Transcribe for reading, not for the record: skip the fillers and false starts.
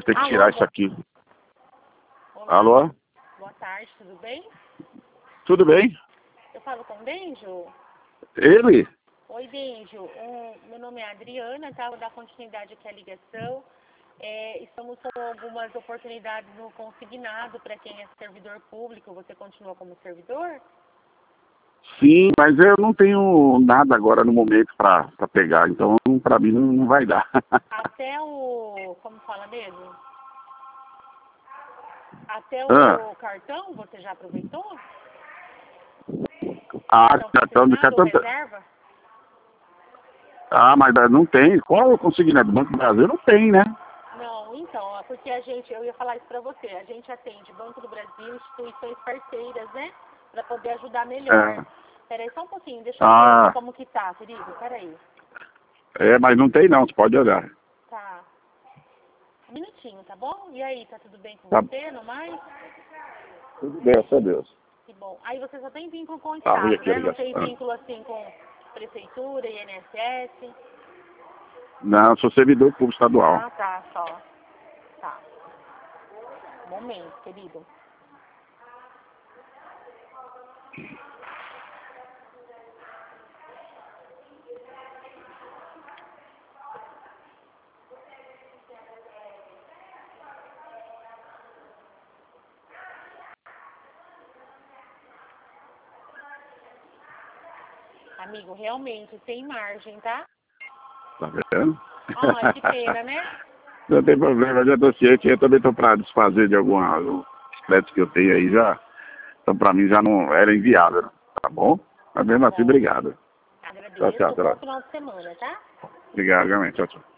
ter que Alô, tirar isso aqui. Olá, Alô? boa tarde, tudo bem? Tudo bem? Eu falo com o Benjo? Ele? Oi, Benjo. Meu nome é Adriana, tá? Vou dar continuidade aqui à ligação. Estamos com algumas oportunidades no consignado para quem é servidor público. Você continua como servidor? Sim, mas eu não tenho nada agora no momento para pegar, então para mim não vai dar. Até o... como fala mesmo? Até Ah. o cartão você já aproveitou? Cartão de Consignado ou cartão. reserva? Mas não tem. Qual eu consegui, né? Do Banco do Brasil não tem, né? Não, então, é porque eu ia falar isso para você, a gente atende Banco do Brasil, instituições parceiras, né? Para poder ajudar melhor. Peraí só um pouquinho, deixa eu ver como que tá, querido, peraí. Mas não tem não, você pode olhar. Tá. Um minutinho, tá bom? E aí, tá tudo bem com Tá. você, não mais? Tudo bem, graças a Deus. Que bom. Aí você só tem vínculo com o Tá, Estado, aqui a né? Não tem ligação. vínculo assim com Prefeitura, INSS? Não, sou servidor público estadual. Ah, tá, só. Tá. Um momento, querido. Amigo, realmente, tem margem, tá? Tá vendo? Ah, que pena, né? Não tem problema, eu já tô ciente, eu também tô para desfazer de alguns créditos que eu tenho aí já. Então para mim já não era inviável, tá bom? Mas mesmo assim, obrigado. Agradeço. Tchau, tchau. Bom final de semana, tá? Obrigado, realmente. Tchau, tchau.